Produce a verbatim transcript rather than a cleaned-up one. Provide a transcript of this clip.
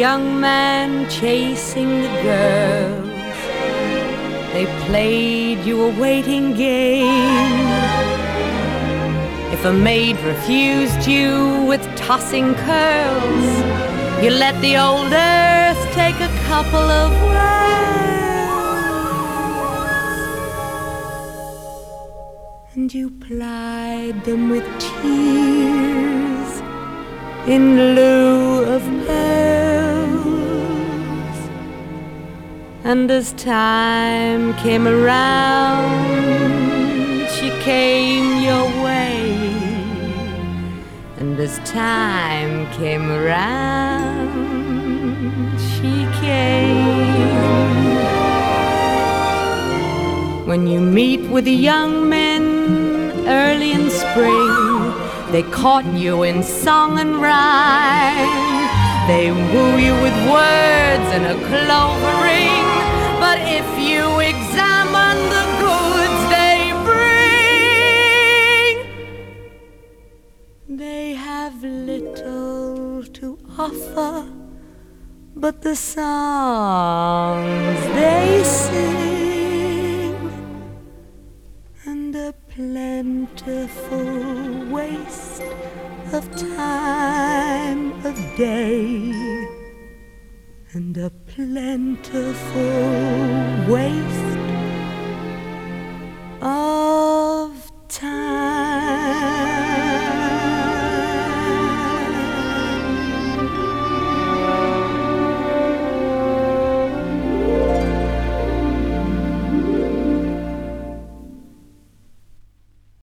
young man chasing the girls. They played you a waiting game. If a maid refused you with tossing curls, you let the old earth take a couple of whirls, and you plied them with tears in lieu of pearls. And as time came around, she came your way. And as time came around, she came. When you meet with the young men early in spring, they caught you in song and rhyme. They woo you with words and a clover ring. But if you examine the goods they bring, they have little to offer but the songs they sing, and a plentiful waste of time of day, and a plentiful waste